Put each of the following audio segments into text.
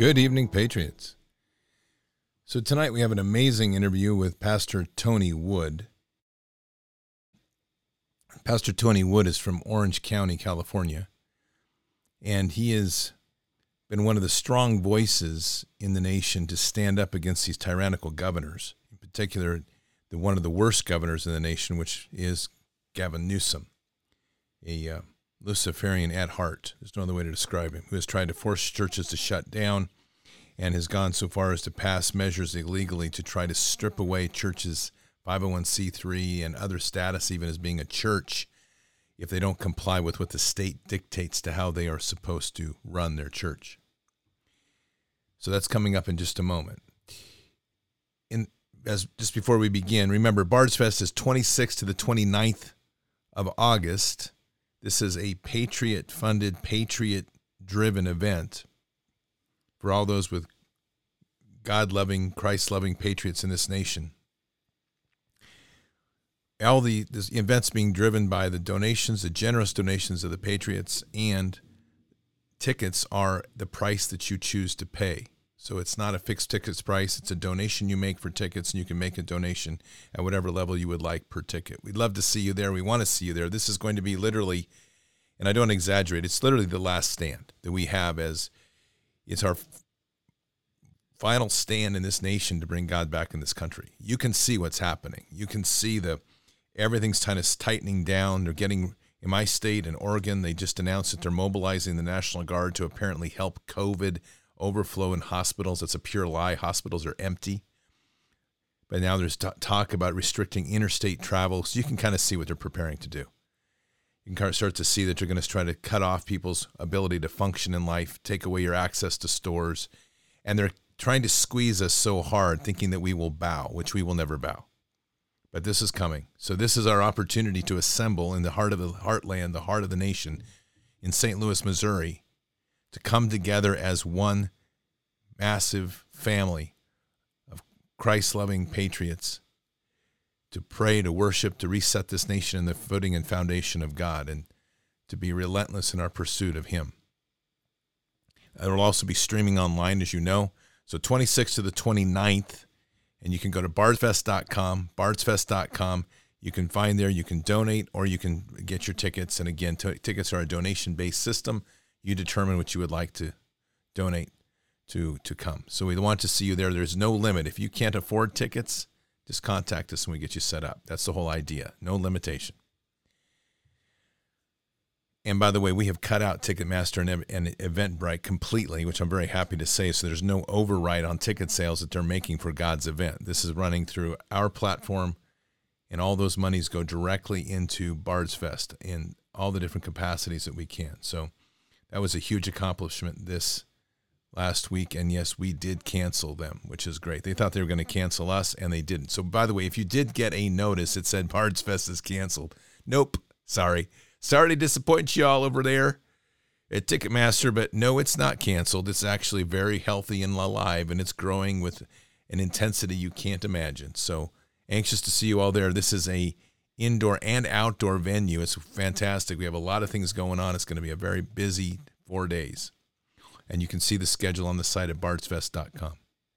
Good evening, Patriots. So tonight we have an amazing interview with Pastor Tony Wood. Pastor Tony Wood is from Orange County, California, and he has been one of the strong voices in the nation to stand up against these tyrannical governors, in particular, one of the worst governors in the nation, which is Gavin Newsom, a Luciferian at heart. There's no other way to describe him, who has tried to force churches to shut down and has gone so far as to pass measures illegally to try to strip away churches' 501c3 and other status, even as being a church, if they don't comply with what the state dictates to how they are supposed to run their church. So that's coming up in just a moment. Just before we begin, remember, Bards Fest is 26th to the 29th of August. This is a Patriot-funded, Patriot-driven event for all those with God-loving, Christ-loving patriots in this nation. All the events being driven by the donations, the generous donations of the patriots, and tickets are the price that you choose to pay. So it's not a fixed tickets price. It's a donation you make for tickets, and you can make a donation at whatever level you would like per ticket. We'd love to see you there. We want to see you there. This is going to be literally, and I don't exaggerate, it's literally the last stand that we have as it's our final stand in this nation to bring God back in this country. You can see what's happening. You can see everything's kind of tightening down. They're getting, in my state, in Oregon, they just announced that they're mobilizing the National Guard to apparently help COVID overflow in hospitals. It's a pure lie. Hospitals are empty. But now there's talk about restricting interstate travel. So you can kind of see what they're preparing to do. You can start to see that you're going to try to cut off people's ability to function in life, take away your access to stores. And they're trying to squeeze us so hard, thinking that we will bow, which we will never bow. But this is coming. So this is our opportunity to assemble in the heart of the heartland, the heart of the nation, in St. Louis, Missouri, to come together as one massive family of Christ-loving patriots to pray, to worship, to reset this nation in the footing and foundation of God, and to be relentless in our pursuit of Him. It will also be streaming online, as you know. So 26th to the 29th, and you can go to bardsfest.com, bardsfest.com. You can find there, you can donate, or you can get your tickets. And again, tickets are a donation-based system. You determine what you would like to donate to come. So we want to see you there. There's no limit. If you can't afford tickets, just contact us and we get you set up. That's the whole idea. No limitation. And by the way, we have cut out Ticketmaster and Eventbrite completely, which I'm very happy to say. So there's no override on ticket sales that they're making for God's event. This is running through our platform, and all those monies go directly into Bards Fest in all the different capacities that we can. So that was a huge accomplishment this last week, and yes, we did cancel them, which is great. They thought they were going to cancel us, and they didn't. So by the way, if you did get a notice that said Bards Fest is canceled, nope, sorry. Sorry to disappoint you all over there at Ticketmaster, but no, it's not canceled. It's actually very healthy and alive, and it's growing with an intensity you can't imagine. So anxious to see you all there. This is a indoor and outdoor venue. It's fantastic. We have a lot of things going on. It's going to be a very busy 4 days. And you can see the schedule on the site at bardsfest.com.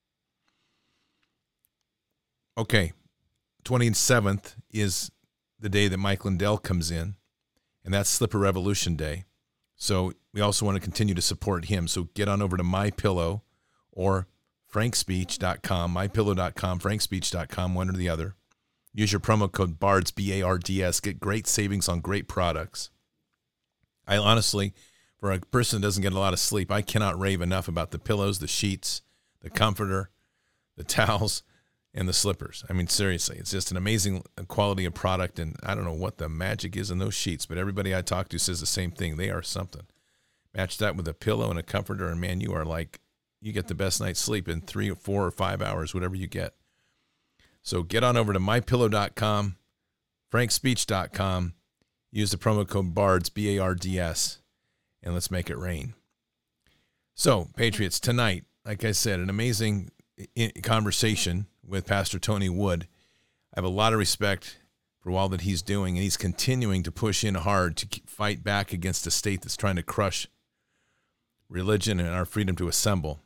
Okay, 27th is the day that Mike Lindell comes in, and that's Slipper Revolution Day. So we also want to continue to support him. So get on over to MyPillow or frankspeech.com, mypillow.com, frankspeech.com, one or the other. Use your promo code BARDS, B-A-R-D-S. Get great savings on great products. I honestly, for a person that doesn't get a lot of sleep, I cannot rave enough about the pillows, the sheets, the comforter, the towels, and the slippers. I mean, seriously, it's just an amazing quality of product, and I don't know what the magic is in those sheets, but everybody I talk to says the same thing. They are something. Match that with a pillow and a comforter, and man, you are like, you get the best night's sleep in 3 or 4 or 5 hours, whatever you get. So get on over to mypillow.com, frankspeech.com, use the promo code BARDS, B-A-R-D-S, and let's make it rain. So, Patriots, tonight, like I said, an amazing conversation with Pastor Tony Wood. I have a lot of respect for all that he's doing, and he's continuing to push in hard to fight back against a state that's trying to crush religion and our freedom to assemble.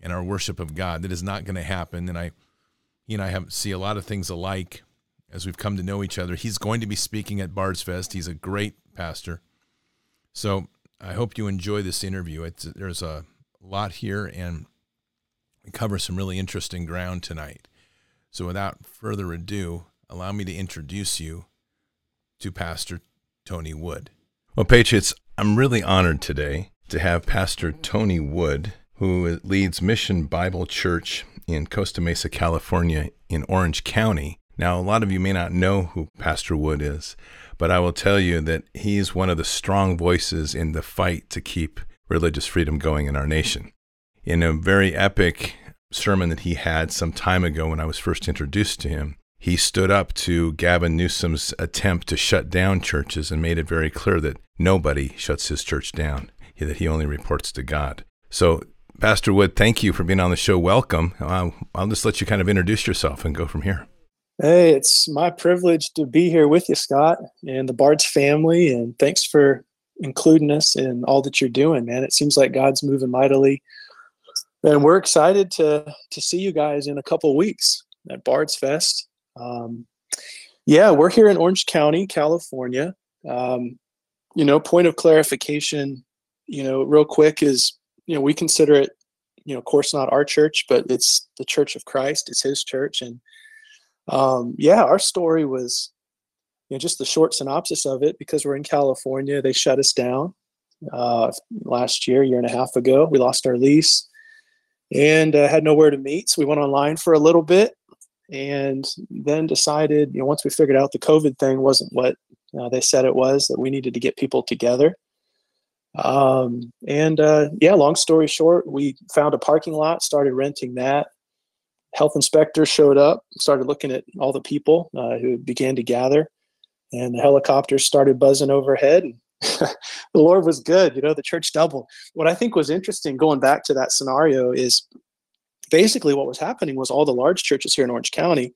and our worship of God. That is not going to happen. And he and I see a lot of things alike as we've come to know each other. He's going to be speaking at Bard's Fest. He's a great pastor. So I hope you enjoy this interview. There's a lot here, and we cover some really interesting ground tonight. So without further ado, allow me to introduce you to Pastor Tony Wood. Well, Patriots, I'm really honored today to have Pastor Tony Wood, who leads Mission Bible Church in Costa Mesa, California, in Orange County. Now, a lot of you may not know who Pastor Wood is, but I will tell you that he's one of the strong voices in the fight to keep religious freedom going in our nation. In a very epic sermon that he had some time ago when I was first introduced to him, he stood up to Gavin Newsom's attempt to shut down churches and made it very clear that nobody shuts his church down, that he only reports to God. So, Pastor Wood, thank you for being on the show. Welcome. I'll just let you kind of introduce yourself and go from here. Hey, it's my privilege to be here with you, Scott, and the Bard's family, and thanks for including us in all that you're doing, man. It seems like God's moving mightily, and we're excited to see you guys in a couple of weeks at Bard's Fest. We're here in Orange County, California. Point of clarification, real quick is, we consider it, of course, not our church, but it's the Church of Christ. It's his church. And our story was, just the short synopsis of it, because we're in California. They shut us down last year and a half ago. We lost our lease and had nowhere to meet. So we went online for a little bit and then decided, once we figured out the COVID thing wasn't what they said it was, that we needed to get people together. Long story short, we found a parking lot, started renting that. Health inspector showed up, started looking at all the people who began to gather, and the helicopters started buzzing overhead. And the Lord was good. The church doubled. What I think was interesting, going back to that scenario, is basically what was happening was all the large churches here in Orange County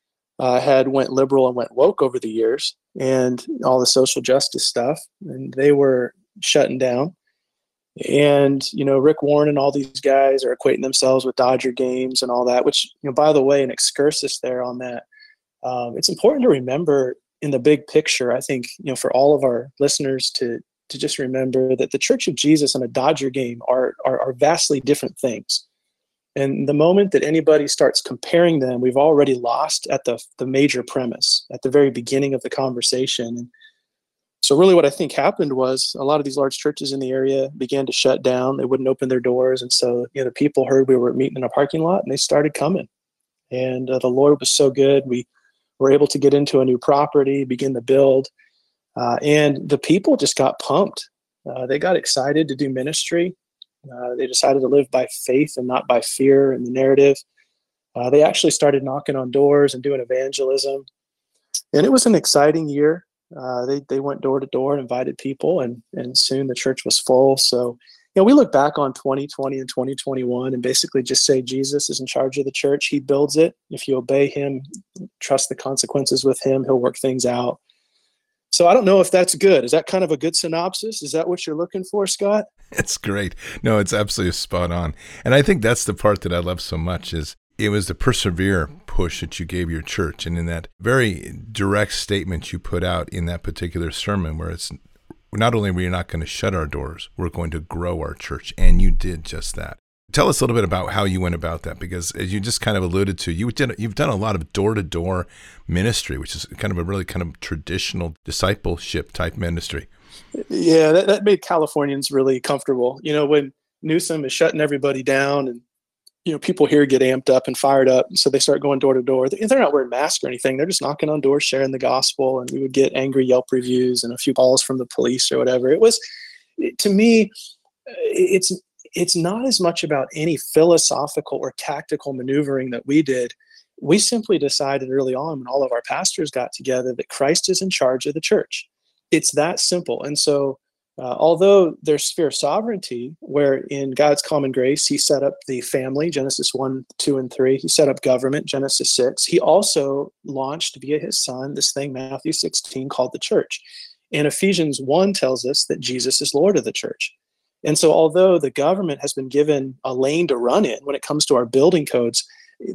had went liberal and went woke over the years, and all the social justice stuff, and they were shutting down. And, Rick Warren and all these guys are equating themselves with Dodger games and all that, which, by the way, an excursus there on that. It's important to remember in the big picture, I think, for all of our listeners to just remember that the Church of Jesus and a Dodger game are vastly different things. And the moment that anybody starts comparing them, we've already lost at the major premise at the very beginning of the conversation. And so really what I think happened was a lot of these large churches in the area began to shut down. They wouldn't open their doors. And so, the people heard we were meeting in a parking lot, and they started coming. And the Lord was so good. We were able to get into a new property, begin to build. And the people just got pumped. They got excited to do ministry. They decided to live by faith and not by fear and the narrative. They actually started knocking on doors and doing evangelism. And it was an exciting year. They went door to door and invited people, and soon the church was full. So, we look back on 2020 and 2021 and basically just say Jesus is in charge of the church. He builds it. If you obey him, trust the consequences with him, he'll work things out. So I don't know if that's good. Is that kind of a good synopsis? Is that what you're looking for, Scott? It's great. No, it's absolutely spot on. And I think that's the part that I love so much is it was the persevere push that you gave your church. And in that very direct statement you put out in that particular sermon, where it's not only we're not going to shut our doors, we're going to grow our church. And you did just that. Tell us a little bit about how you went about that, because as you just kind of alluded to, you've done a lot of door-to-door ministry, which is kind of a really kind of traditional discipleship type ministry. Yeah, that made Californians really comfortable. When Newsom is shutting everybody down and people here get amped up and fired up. So they start going door to door. They're not wearing masks or anything. They're just knocking on doors, sharing the gospel. And we would get angry Yelp reviews and a few calls from the police or whatever. To me, it's not as much about any philosophical or tactical maneuvering that we did. We simply decided early on, when all of our pastors got together, that Christ is in charge of the church. It's that simple. And so although there's sphere of sovereignty, where in God's common grace, he set up the family, Genesis 1, 2, and 3. He set up government, Genesis 6. He also launched via his son this thing, Matthew 16, called the church. And Ephesians 1 tells us that Jesus is Lord of the church. And so although the government has been given a lane to run in when it comes to our building codes,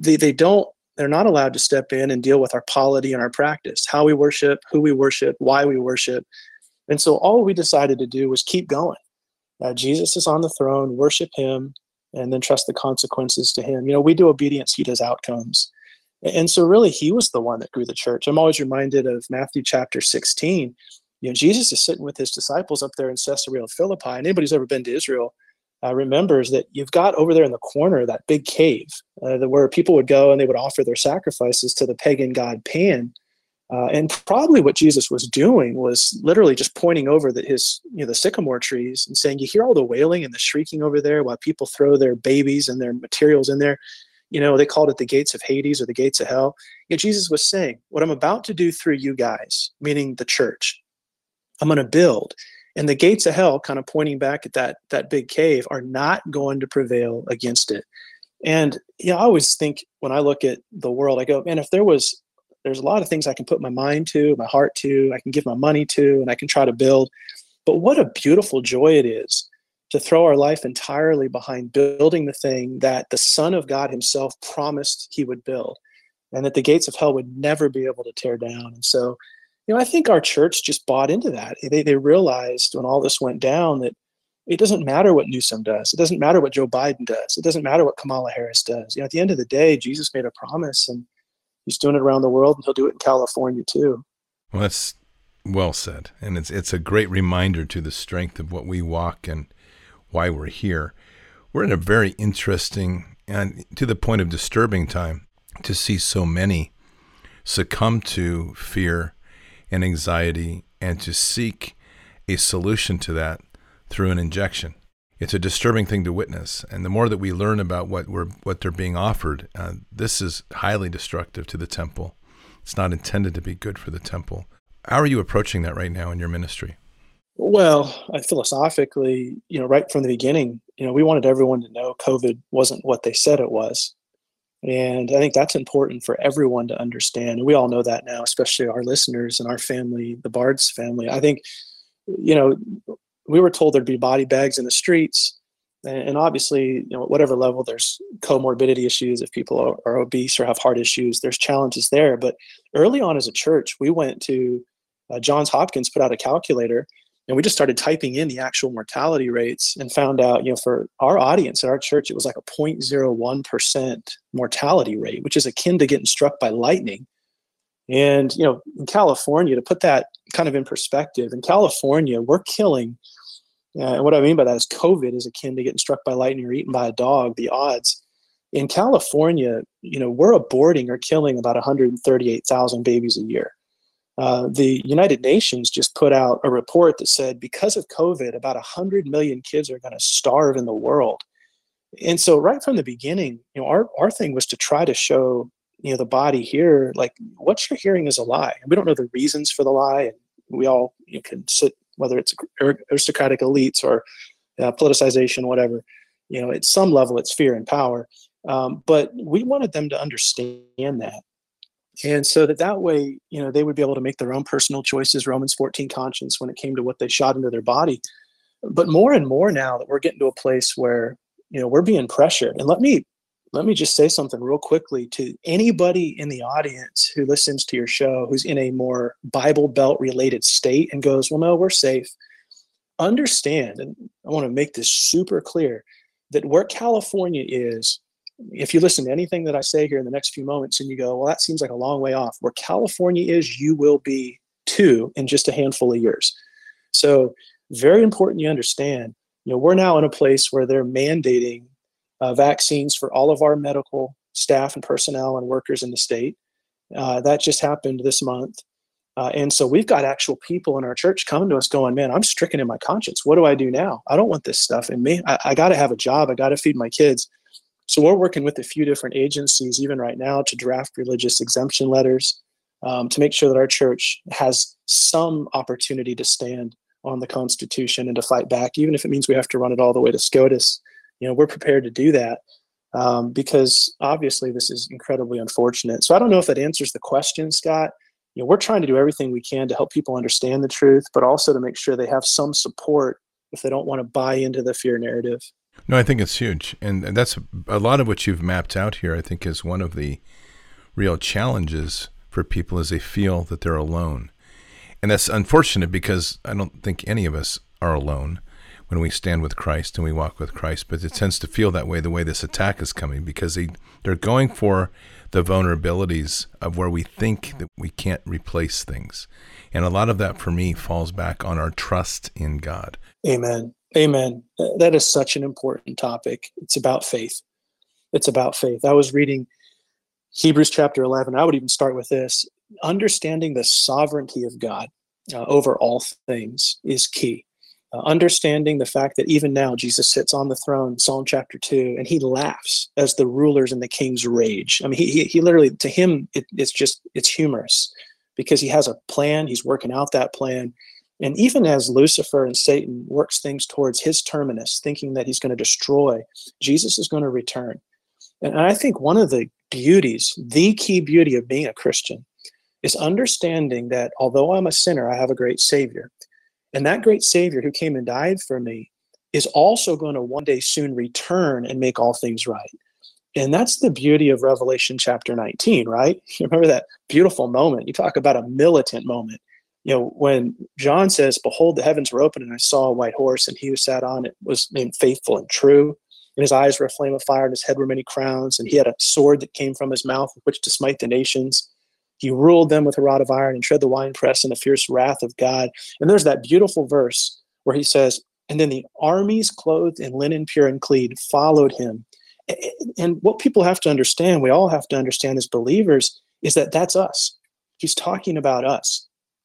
they're not allowed to step in and deal with our polity and our practice, how we worship, who we worship, why we worship. And so all we decided to do was keep going. Jesus is on the throne, worship him, and then trust the consequences to him. We do obedience, he does outcomes. And so really he was the one that grew the church. I'm always reminded of Matthew chapter 16. Jesus is sitting with his disciples up there in Caesarea Philippi. And anybody who's ever been to Israel remembers that you've got over there in the corner that big cave where people would go and they would offer their sacrifices to the pagan god Pan. And probably what Jesus was doing was literally just pointing over the sycamore trees and saying, you hear all the wailing and the shrieking over there while people throw their babies and their materials in there. They called it the gates of Hades or the gates of hell. Jesus was saying, what I'm about to do through you guys, meaning the church, I'm going to build. And the gates of hell, kind of pointing back at that big cave, are not going to prevail against it. And I always think when I look at the world, I go, man, if there's a lot of things I can put my mind to, my heart to, I can give my money to, and I can try to build. But what a beautiful joy it is to throw our life entirely behind building the thing that the Son of God himself promised he would build, and that the gates of hell would never be able to tear down. And so, I think our church just bought into that. They realized when all this went down that it doesn't matter what Newsom does. It doesn't matter what Joe Biden does. It doesn't matter what Kamala Harris does. At the end of the day, Jesus made a promise, and he's doing it around the world, and he'll do it in California too. Well, that's well said. And it's a great reminder to the strength of what we walk and why we're here. We're in a very interesting and to the point of disturbing time to see so many succumb to fear and anxiety and to seek a solution to that through an injection. It's a disturbing thing to witness. And the more that we learn about what they're being offered, this is highly destructive to the temple. It's not intended to be good for the temple. How are you approaching that right now in your ministry? Well, philosophically, right from the beginning, we wanted everyone to know COVID wasn't what they said it was. And I think that's important for everyone to understand. And we all know that now, especially our listeners and our family, the Bard's family. I think, we were told there'd be body bags in the streets. And obviously, whatever level, there's comorbidity issues. If people are obese or have heart issues, there's challenges there. But early on as a church, we went to Johns Hopkins, put out a calculator, and we just started typing in the actual mortality rates and found out, for our audience at our church, it was like a 0.01% mortality rate, which is akin to getting struck by lightning. And, in California, to put that kind of in perspective, in California, we're killing, and what I mean by that is COVID is akin to getting struck by lightning or eaten by a dog, the odds. In California, we're aborting or killing about 138,000 babies a year. The United Nations just put out a report that said because of COVID, about 100 million kids are going to starve in the world. And so right from the beginning, our thing was to try to show, the body here, like what you're hearing is a lie. And we don't know the reasons for the lie. And we all can sit, whether it's aristocratic elites or politicization, whatever, at some level it's fear and power. But we wanted them to understand that. And so that way, they would be able to make their own personal choices, Romans 14 conscience, when it came to what they shot into their body. But more and more now that we're getting to a place where, we're being pressured. And let me just say something real quickly to anybody in the audience who listens to your show, who's in a more Bible Belt related state and goes, well, no, we're safe. Understand, and I want to make this super clear, that where California is, if you listen to anything that I say here in the next few moments and you go, well, that seems like a long way off. Where California is, you will be too in just a handful of years. So very important you understand, we're now in a place where they're mandating vaccines for all of our medical staff and personnel and workers in the state. That just happened this month. And so we've got actual people in our church coming to us going, man, I'm stricken in my conscience. What do I do now? I don't want this stuff in me. I got to have a job. I got to feed my kids. So we're working with a few different agencies, even right now, to draft religious exemption letters to make sure that our church has some opportunity to stand on the Constitution and to fight back, even if it means we have to run it all the way to SCOTUS. We're prepared to do that because obviously this is incredibly unfortunate. So I don't know if that answers the question, Scott. We're trying to do everything we can to help people understand the truth, but also to make sure they have some support if they don't want to buy into the fear narrative. No, I think it's huge. And that's a lot of what you've mapped out here, I think, is one of the real challenges for people as they feel that they're alone. And that's unfortunate because I don't think any of us are alone when we stand with Christ and we walk with Christ, but it tends to feel that way the way this attack is coming, because they're going for the vulnerabilities of where we think that we can't replace things. And a lot of that for me falls back on our trust in God. Amen. Amen. That is such an important topic. It's about faith. It's about faith. I was reading Hebrews chapter 11. I would even start with this. Understanding the sovereignty of God over all things is key. Understanding the fact that even now Jesus sits on the throne, Psalm chapter 2, and he laughs as the rulers and the kings rage. I mean, he literally, to him, it's humorous because he has a plan. He's working out that plan. And even as Lucifer and Satan works things towards his terminus, thinking that he's going to destroy, Jesus is going to return. And I think one of the beauties, the key beauty of being a Christian, is understanding that although I'm a sinner, I have a great Savior. And that great Savior who came and died for me is also going to one day soon return and make all things right. And that's the beauty of Revelation chapter 19, right? You remember that beautiful moment. You talk about a militant moment. You know, when John says, "Behold, the heavens were open, and I saw a white horse, and he who sat on it was named Faithful and True. And his eyes were a flame of fire, and his head were many crowns. And he had a sword that came from his mouth with which to smite the nations. He ruled them with a rod of iron and tread the winepress in the fierce wrath of God." And there's that beautiful verse where he says, "And then the armies clothed in linen pure and clean followed him." And what people have to understand, we all have to understand as believers, is that that's us. He's talking about us.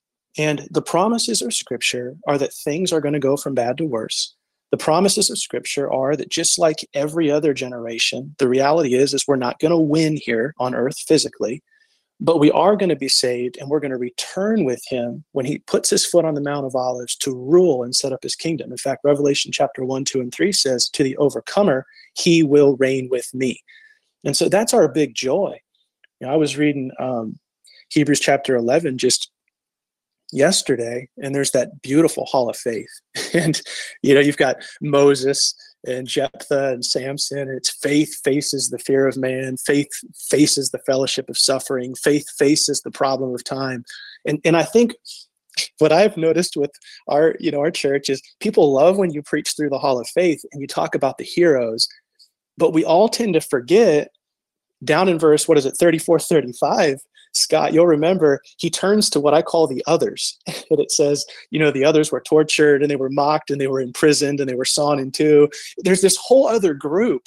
And the promises of Scripture are that things are going to go from bad to worse. The promises of Scripture are that just like every other generation, the reality is we're not going to win here on earth physically, but we are going to be saved, and we're going to return with him when he puts his foot on the Mount of Olives to rule and set up his kingdom. In fact, Revelation chapter 1, 2, and 3 says, "To the overcomer, he will reign with me." And so that's our big joy. You know, I was reading Hebrews chapter 11 just yesterday, and there's that beautiful hall of faith. And, you know, you've got Moses and Jephthah and Samson, and it's faith faces the fear of man, faith faces the fellowship of suffering, faith faces the problem of time. And I think what I've noticed with our church is people love when you preach through the hall of faith and you talk about the heroes, but we all tend to forget down in verse, 34, 35, Scott, you'll remember he turns to what I call the others. And it says, you know, the others were tortured and they were mocked and they were imprisoned and they were sawn in two. There's this whole other group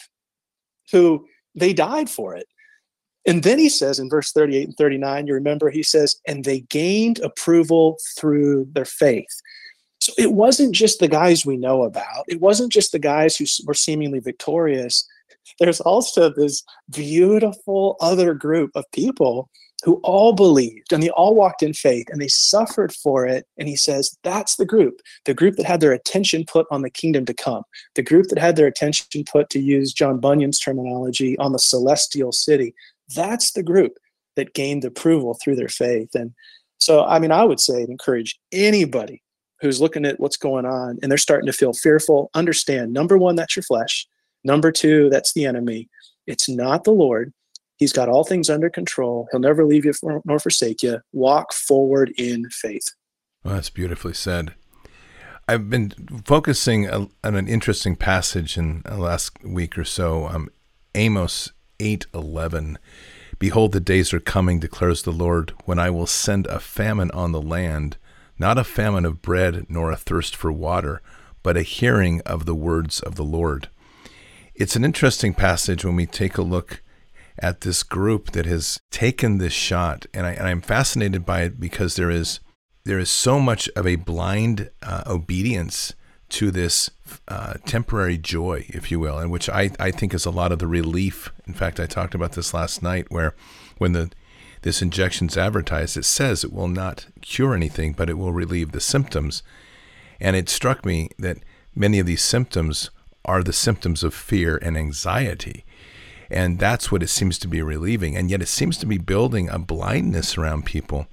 who they died for it. And then he says in verse 38 and 39, you remember he says, and they gained approval through their faith. So it wasn't just the guys we know about. It wasn't just the guys who were seemingly victorious. There's also this beautiful other group of people who all believed and they all walked in faith and they suffered for it. And he says, that's the group that had their attention put on the kingdom to come, the group that had their attention put, to use John Bunyan's terminology, on the celestial city. That's the group that gained approval through their faith. And so, I mean, I would say encourage anybody who's looking at what's going on and they're starting to feel fearful, understand, number one, that's your flesh. Number two, that's the enemy. It's not the Lord. He's got all things under control. He'll never leave you nor forsake you. Walk forward in faith. Well, that's beautifully said. I've been focusing on an interesting passage in the last week or so. Amos 8:11. Behold, the days are coming, declares the Lord, when I will send a famine on the land, not a famine of bread nor a thirst for water, but a hearing of the words of the Lord. It's an interesting passage when we take a look at this group that has taken this shot, and I'm fascinated by it because there is so much of a blind obedience to this temporary joy, if you will, and which I think is a lot of the relief. In fact, I talked about this last night, where when this injection's advertised, it says it will not cure anything, but it will relieve the symptoms. And it struck me that many of these symptoms are the symptoms of fear and anxiety. And that's what it seems to be relieving. And yet it seems to be building a blindness around people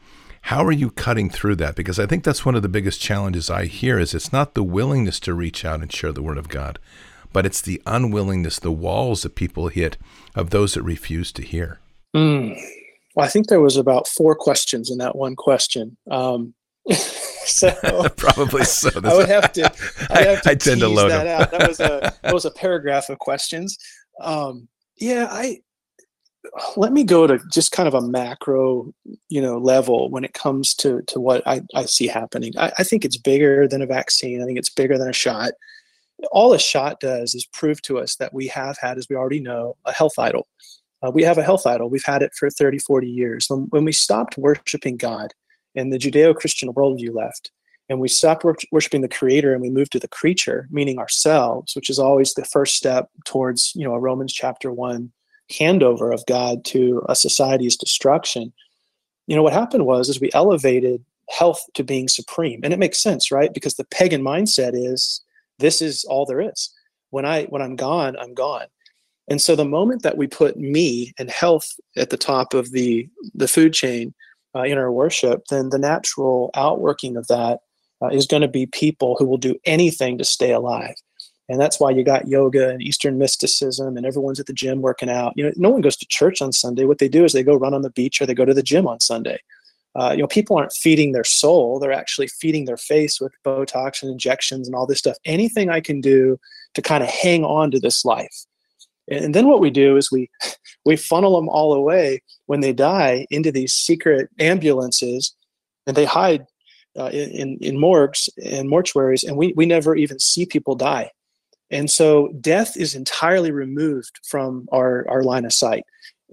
How are you cutting through that? Because I think that's one of the biggest challenges I hear is it's not the willingness to reach out and share the word of God, but it's the unwillingness, the walls that people hit of those that refuse to hear. Well, I think there was about 4 questions in that one question. So Probably so. I would have to, I tend to load that them. out. That was a paragraph of questions. Let me go to just kind of a macro, level when it comes to what I see happening. I think it's bigger than a vaccine. I think it's bigger than a shot. All a shot does is prove to us that we have had, as we already know, a health idol. We have a health idol. We've had it for 30, 40 years. When we stopped worshiping God and the Judeo-Christian worldview left, and we stopped worshiping the creator and we moved to the creature, meaning ourselves, which is always the first step towards, a Romans chapter 1 handover of God to a society's destruction. What happened was we elevated health to being supreme. And it makes sense, right? Because the pagan mindset is, this is all there is. When I'm gone, I'm gone. And so the moment that we put me and health at the top of the food chain in our worship, then the natural outworking of that is going to be people who will do anything to stay alive. And that's why you got yoga and Eastern mysticism and everyone's at the gym working out. No one goes to church on Sunday. What they do is they go run on the beach or they go to the gym on Sunday. People aren't feeding their soul. They're actually feeding their face with Botox and injections and all this stuff. Anything I can do to kind of hang on to this life. And then what we do is we funnel them all away when they die into these secret ambulances, and they hide in morgues and mortuaries, and we never even see people die. And so death is entirely removed from our line of sight.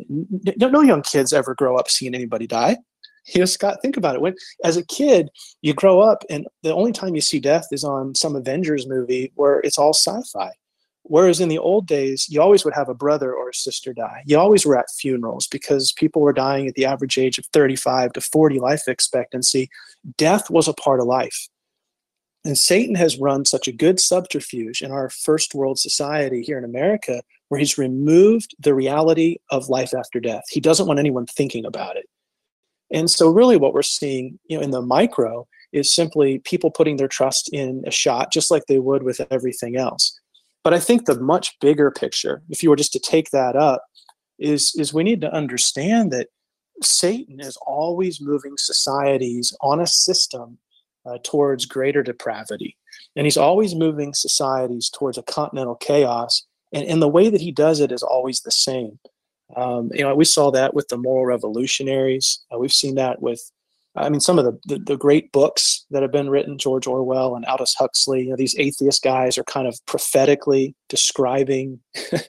No young kids ever grow up seeing anybody die. Scott, think about it. As a kid, you grow up, and the only time you see death is on some Avengers movie where it's all sci-fi. Whereas in the old days, you always would have a brother or a sister die. You always were at funerals because people were dying at the average age of 35 to 40 life expectancy. Death was a part of life. And Satan has run such a good subterfuge in our first world society here in America, where he's removed the reality of life after death. He doesn't want anyone thinking about it. And so really what we're seeing, in the micro is simply people putting their trust in a shot, just like they would with everything else. But I think the much bigger picture, if you were just to take that up, is we need to understand that Satan is always moving societies on a system towards greater depravity. And he's always moving societies towards a continental chaos. And the way that he does it is always the same. We saw that with the moral revolutionaries. We've seen that with, some of the great books that have been written, George Orwell and Aldous Huxley. These atheist guys are kind of prophetically describing,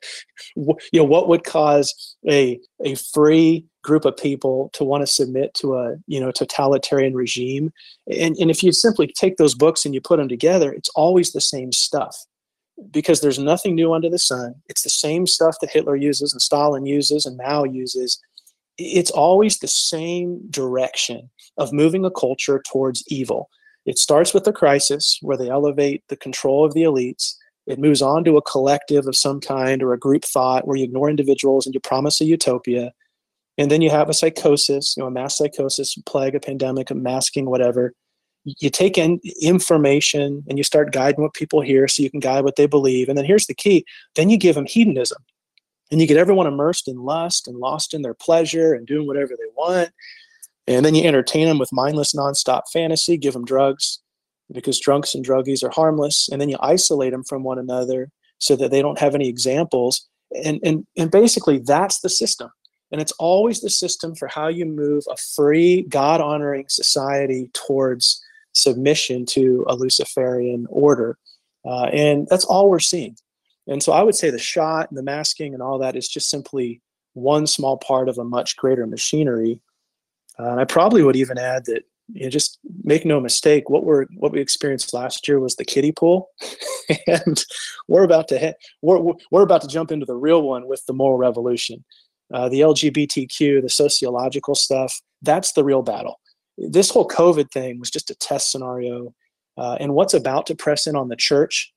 what would cause a free group of people to want to submit to a, totalitarian regime. And if you simply take those books and you put them together, it's always the same stuff. Because there's nothing new under the sun. It's the same stuff that Hitler uses and Stalin uses and Mao uses. It's always the same direction of moving a culture towards evil. It starts with a crisis where they elevate the control of the elites. It moves on to a collective of some kind or a group thought where you ignore individuals and you promise a utopia. And then you have a psychosis, a mass psychosis, plague, a pandemic, a masking, whatever. You take in information and you start guiding what people hear so you can guide what they believe. And then here's the key. Then you give them hedonism. And you get everyone immersed in lust and lost in their pleasure and doing whatever they want. And then you entertain them with mindless, nonstop fantasy, give them drugs because drunks and druggies are harmless. And then you isolate them from one another so that they don't have any examples. And basically that's the system. And it's always the system for how you move a free, God-honoring society towards submission to a Luciferian order. And that's all we're seeing. And so I would say the shot and the masking and all that is just simply one small part of a much greater machinery. And I probably would even add that, just make no mistake, what we experienced last year was the kiddie pool, and we're about to jump into the real one with the moral revolution, the LGBTQ, the sociological stuff. That's the real battle. This whole COVID thing was just a test scenario, and what's about to press in on the church.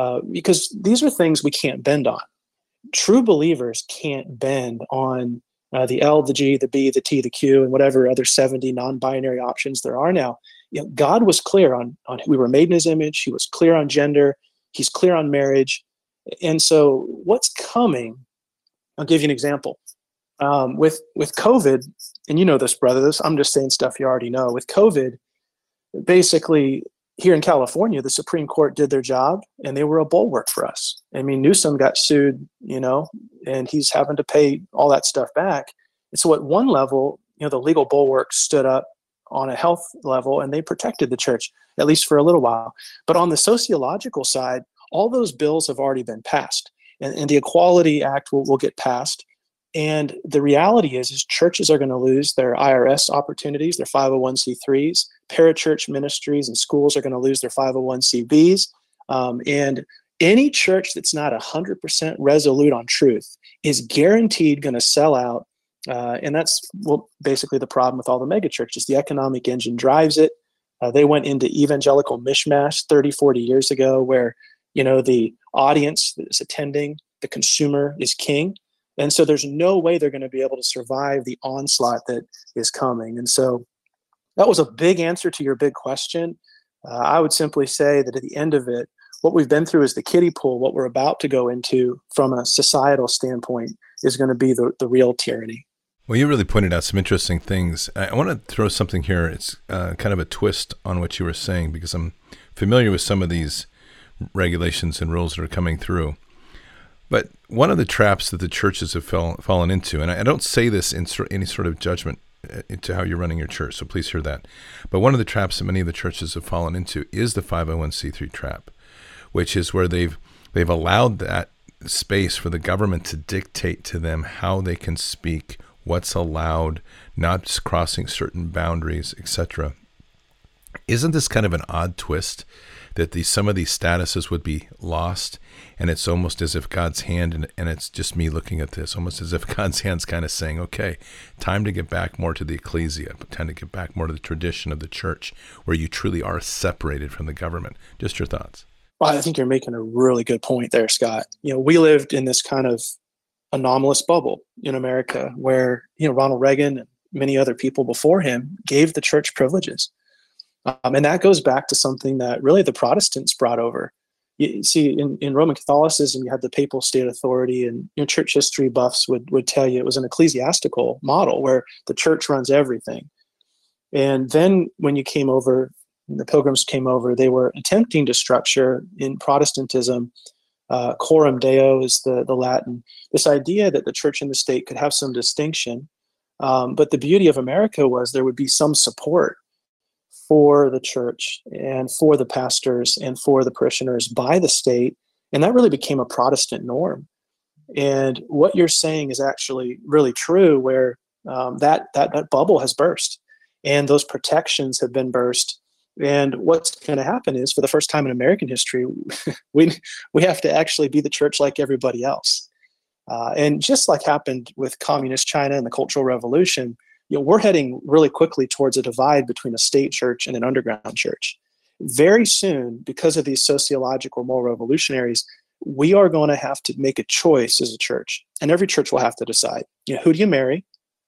Because these are things we can't bend on. True believers can't bend on the L, the G, the B, the T, the Q, and whatever other 70 non-binary options there are now. God was clear on we were made in his image. He was clear on gender. He's clear on marriage. And so what's coming, I'll give you an example. With COVID, and you know this, brother, I'm just saying stuff you already know. With COVID, basically here in California, the Supreme Court did their job and they were a bulwark for us. I mean, Newsom got sued, and he's having to pay all that stuff back. And so at one level, the legal bulwark stood up on a health level and they protected the church, at least for a little while. But on the sociological side, all those bills have already been passed, and the Equality Act will get passed. And the reality is churches are going to lose their IRS opportunities, their 501c3s. Parachurch ministries and schools are going to lose their 501c(b)s. And any church that's not 100% resolute on truth is guaranteed going to sell out. And that's basically the problem with all the mega churches. The economic engine drives it. They went into evangelical mishmash 30, 40 years ago where, the audience that's attending, the consumer is king. And so there's no way they're going to be able to survive the onslaught that is coming. And so that was a big answer to your big question. I would simply say that at the end of it, what we've been through is the kiddie pool. What we're about to go into from a societal standpoint is going to be the real tyranny. Well, you really pointed out some interesting things. I want to throw something here. It's kind of a twist on what you were saying because I'm familiar with some of these regulations and rules that are coming through. But one of the traps that the churches have fallen into, and I don't say this in any sort of judgment into how you're running your church, so please hear that. But one of the traps that many of the churches have fallen into is the 501c3 trap, which is where they've allowed that space for the government to dictate to them how they can speak, what's allowed, not crossing certain boundaries, etc. Isn't this kind of an odd twist that some of these statuses would be lost? And it's almost as if God's hand, and it's just me looking at this, almost as if God's hand's kind of saying, okay, time to get back more to the ecclesia, time to get back more to the tradition of the church, where you truly are separated from the government. Just your thoughts. Well, I think you're making a really good point there, Scott. We lived in this kind of anomalous bubble in America where, Ronald Reagan and many other people before him gave the church privileges. And that goes back to something that really the Protestants brought over. You see, in Roman Catholicism, you had the papal state authority, and church history buffs would tell you it was an ecclesiastical model where the church runs everything. And then when you came over, the Pilgrims came over, they were attempting to structure in Protestantism, coram Deo is the Latin, this idea that the church and the state could have some distinction. But the beauty of America was there would be some support for the church and for the pastors and for the parishioners by the state. And that really became a Protestant norm. And what you're saying is actually really true, where that bubble has burst and those protections have been burst. And what's going to happen is, for the first time in American history, we have to actually be the church like everybody else. And just like happened with communist China and the Cultural Revolution, we're heading really quickly towards a divide between a state church and an underground church. Very soon, because of these sociological moral revolutionaries, we are going to have to make a choice as a church. And every church will have to decide, who do you marry?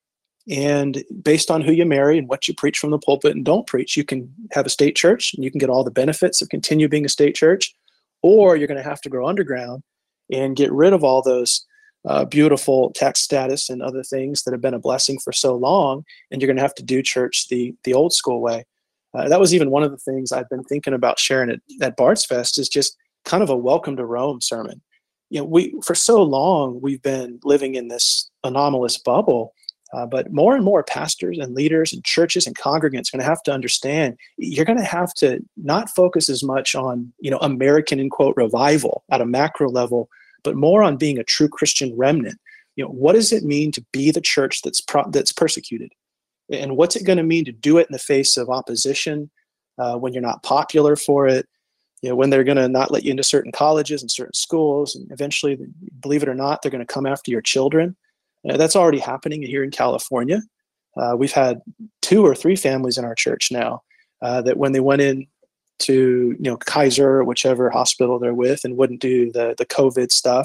And based on who you marry and what you preach from the pulpit and don't preach, you can have a state church and you can get all the benefits of continue being a state church, or you're going to have to go underground and get rid of all those beautiful tax status and other things that have been a blessing for so long, and you're going to have to do church the old school way. That was even one of the things I've been thinking about sharing at Bard's Fest, is just kind of a welcome to Rome sermon. For so long we've been living in this anomalous bubble, but more and more pastors and leaders and churches and congregants are going to have to understand you're going to have to not focus as much on American in quote revival at a macro level, but more on being a true Christian remnant. What does it mean to be the church that's persecuted? And what's it going to mean to do it in the face of opposition, when you're not popular for it, when they're going to not let you into certain colleges and certain schools, and eventually, believe it or not, they're going to come after your children. That's already happening here in California. We've had 2 or 3 families in our church now that when they went in to Kaiser or whichever hospital they're with and wouldn't do the COVID stuff,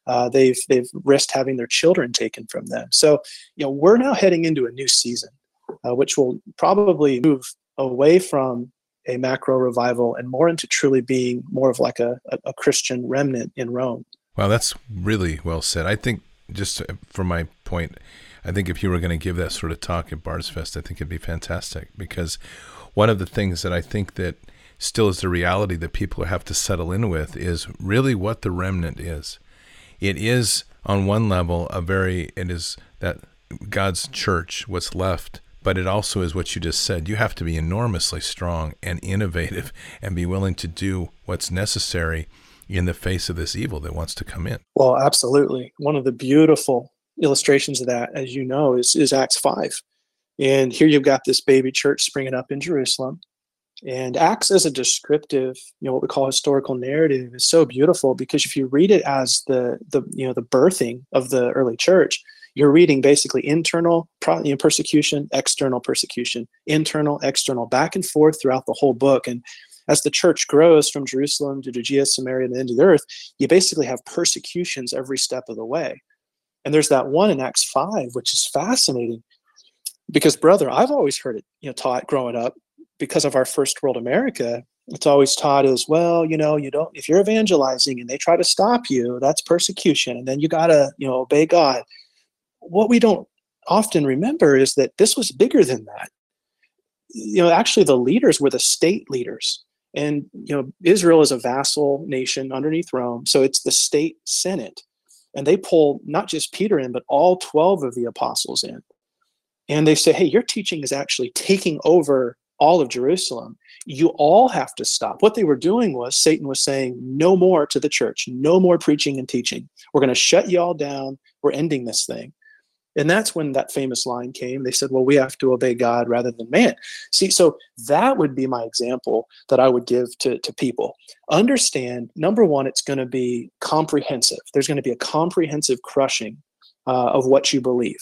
They've risked having their children taken from them. So, we're now heading into a new season, which will probably move away from a macro revival and more into truly being more of like a Christian remnant in Rome. Wow, that's really well said. I think, just from my point, I think if you were going to give that sort of talk at Bards Fest, I think it'd be fantastic, because one of the things that I think that still is the reality that people have to settle in with is really what the remnant is. It is, on one level, it is that God's church, what's left, but it also is what you just said. You have to be enormously strong and innovative and be willing to do what's necessary in the face of this evil that wants to come in. Well, absolutely. One of the beautiful illustrations of that, as you know, is Acts 5. And here you've got this baby church springing up in Jerusalem. And Acts as a descriptive, what we call historical narrative, is so beautiful, because if you read it as the birthing of the early church, you're reading basically internal persecution, external persecution, internal, external, back and forth throughout the whole book. And as the church grows from Jerusalem to Judea, Samaria, and the end of the earth, you basically have persecutions every step of the way. And there's that one in Acts 5, which is fascinating, because, brother, I've always heard it, taught growing up, because of our first world America. It's always taught as, well, you don't, if you're evangelizing and they try to stop you, that's persecution. And then you got to, obey God. What we don't often remember is that this was bigger than that. Actually, the leaders were the state leaders. And, Israel is a vassal nation underneath Rome. So it's the state Senate. And they pull not just Peter in, but all 12 of the apostles in. And they say, hey, your teaching is actually taking over all of Jerusalem. You all have to stop. What they were doing was, Satan was saying, no more to the church, no more preaching and teaching. We're going to shut you all down. We're ending this thing. And that's when that famous line came. They said, well, we have to obey God rather than man. See, so that would be my example that I would give to people. Understand, number one, it's going to be comprehensive. There's going to be a comprehensive crushing of what you believe.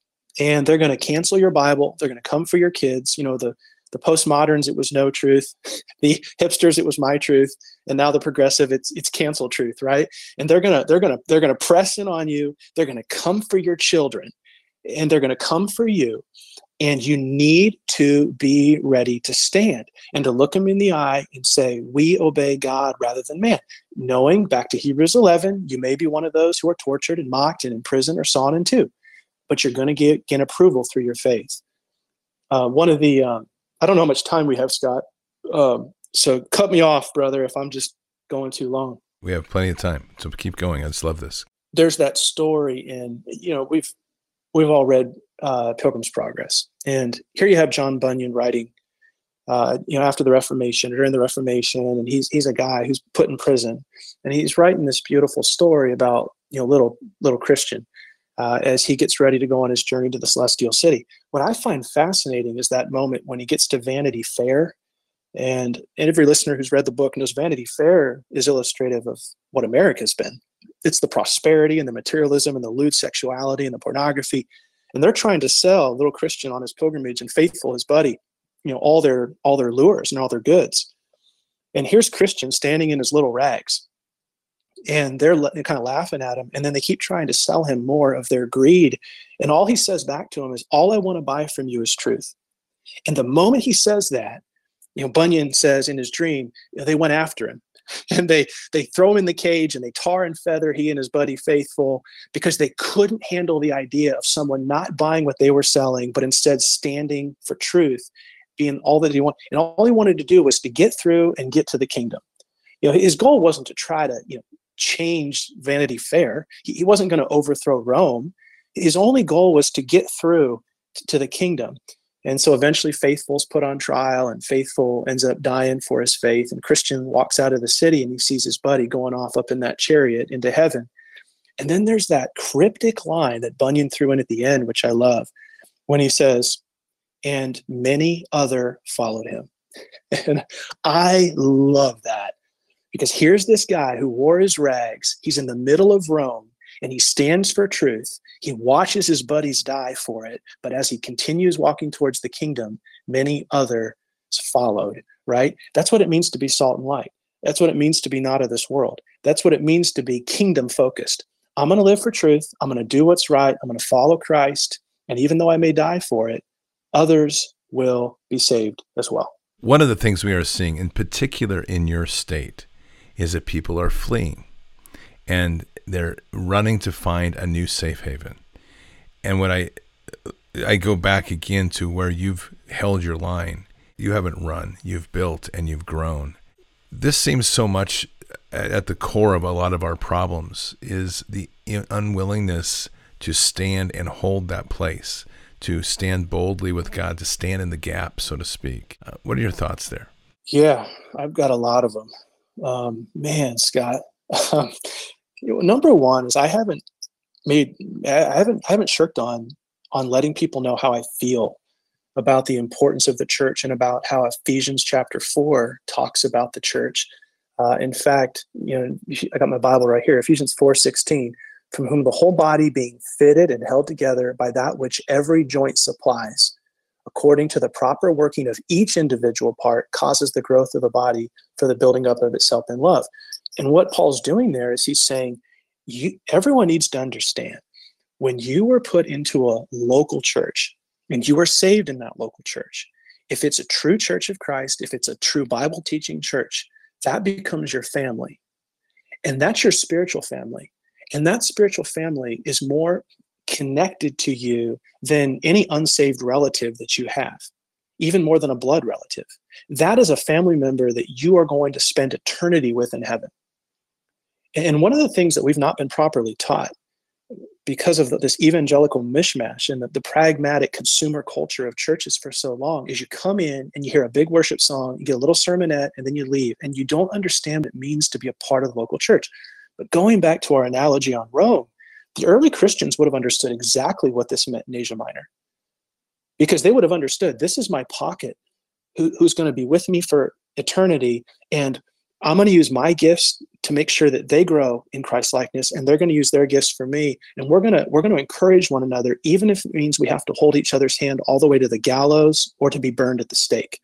And they're going to cancel your Bible. They're going to come for your kids. The postmoderns, it was no truth. The hipsters, it was my truth. And now the progressive, it's cancel truth, right? And they're gonna press in on you. They're gonna come for your children, and they're gonna come for you. And you need to be ready to stand and to look them in the eye and say, we obey God rather than man. Knowing, back to Hebrews 11, you may be one of those who are tortured and mocked and in prison or sawn in two, but you're going to gain approval through your faith. One of the I don't know how much time we have, Scott. So cut me off, brother, if I'm just going too long. We have plenty of time, so keep going. I just love this. There's that story in, we've all read Pilgrim's Progress. And here you have John Bunyan writing, after the Reformation, or during the Reformation, and he's a guy who's put in prison. And he's writing this beautiful story about, little Christian, as he gets ready to go on his journey to the celestial city. What I find fascinating is that moment when he gets to Vanity Fair. And every listener who's read the book knows Vanity Fair is illustrative of what America's been. It's the prosperity and the materialism and the lewd sexuality and the pornography. And they're trying to sell little Christian on his pilgrimage and Faithful, his buddy, all their lures and all their goods. And here's Christian standing in his little rags. And they're kind of laughing at him. And then they keep trying to sell him more of their greed. And all he says back to him is, all I want to buy from you is truth. And the moment he says that, Bunyan says in his dream, they went after him. And they throw him in the cage and they tar and feather he and his buddy Faithful, because they couldn't handle the idea of someone not buying what they were selling, but instead standing for truth, being all that he wanted. And all he wanted to do was to get through and get to the kingdom. His goal wasn't to try to, change Vanity Fair. He wasn't going to overthrow Rome. His only goal was to get through to the kingdom. And so eventually Faithful's put on trial, and Faithful ends up dying for his faith. And Christian walks out of the city and he sees his buddy going off up in that chariot into heaven. And then there's that cryptic line that Bunyan threw in at the end, which I love, when he says, and many other followed him. And I love that, because here's this guy who wore his rags. He's in the middle of Rome, and he stands for truth. He watches his buddies die for it. But as he continues walking towards the kingdom, many others followed, right? That's what it means to be salt and light. That's what it means to be not of this world. That's what it means to be kingdom focused. I'm going to live for truth. I'm going to do what's right. I'm going to follow Christ. And even though I may die for it, others will be saved as well. One of the things we are seeing, in particular in your state, is that people are fleeing and they're running to find a new safe haven. And when I go back again to where you've held your line, you haven't run, you've built and you've grown. This seems so much at the core of a lot of our problems is the unwillingness to stand and hold that place, to stand boldly with God, to stand in the gap, so to speak. What are your thoughts there? Yeah, I've got a lot of them. Man, Scott, number one is I haven't shirked on letting people know how I feel about the importance of the church and about how Ephesians chapter 4 talks about the church. In fact, I got my Bible right here, Ephesians 4:16, from whom the whole body being fitted and held together by that which every joint supplies, according to the proper working of each individual part, causes the growth of the body for the building up of itself in love. And what Paul's doing there is he's saying, everyone needs to understand, when you were put into a local church and you were saved in that local church, if it's a true church of Christ, if it's a true Bible teaching church, that becomes your family. And that's your spiritual family. And that spiritual family is more connected to you than any unsaved relative that you have, even more than a blood relative. That is a family member that you are going to spend eternity with in heaven. And one of the things that we've not been properly taught because of this evangelical mishmash and the pragmatic consumer culture of churches for so long is you come in and you hear a big worship song, you get a little sermonette, and then you leave, and you don't understand what it means to be a part of the local church. But going back to our analogy on Rome, the early Christians would have understood exactly what this meant in Asia Minor, because they would have understood, this is my pocket who's going to be with me for eternity, and I'm going to use my gifts to make sure that they grow in Christ likeness, and they're going to use their gifts for me. And we're going to encourage one another, even if it means we have to hold each other's hand all the way to the gallows or to be burned at the stake.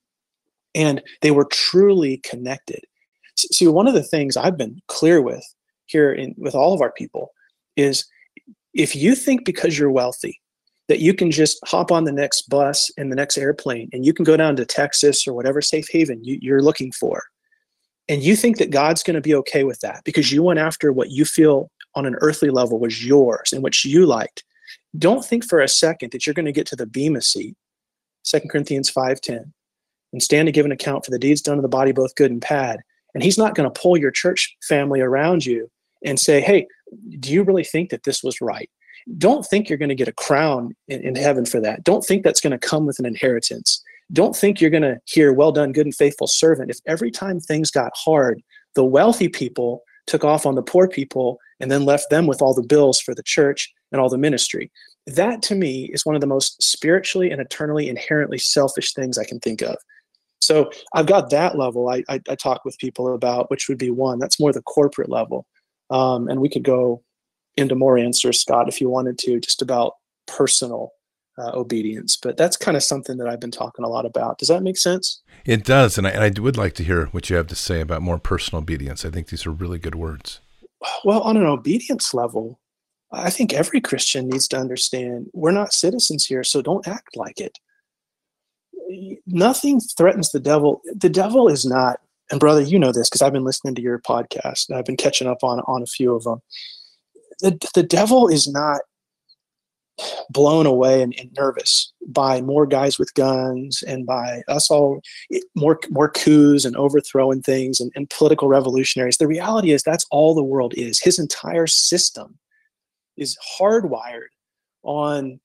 And they were truly connected. See, one of the things I've been clear with here with all of our people is, if you think because you're wealthy that you can just hop on the next bus and the next airplane and you can go down to Texas or whatever safe haven you're looking for, and you think that God's going to be okay with that because you went after what you feel on an earthly level was yours and which you liked, don't think for a second that you're going to get to the bema seat, 2 Corinthians 5:10, and stand to give an account for the deeds done in the body, both good and bad. And he's not going to pull your church family around you and say, hey, do you really think that this was right? Don't think you're going to get a crown in heaven for that. Don't think that's going to come with an inheritance. Don't think you're going to hear, well done, good and faithful servant. If every time things got hard, the wealthy people took off on the poor people and then left them with all the bills for the church and all the ministry. That to me is one of the most spiritually and eternally inherently selfish things I can think of. So I've got that level I talk with people about, which would be one. That's more the corporate level. And we could go into more answers, Scott, if you wanted to, just about personal obedience. But that's kind of something that I've been talking a lot about. Does that make sense? It does. And I would like to hear what you have to say about more personal obedience. I think these are really good words. Well, on an obedience level, I think every Christian needs to understand we're not citizens here, so don't act like it. Nothing threatens the devil. The devil is not, and brother, you know this because I've been listening to your podcast and I've been catching up on a few of them. The devil is not blown away and nervous by more guys with guns and by us all more coups and overthrowing things and political revolutionaries. The reality is that's all the world is. His entire system is hardwired on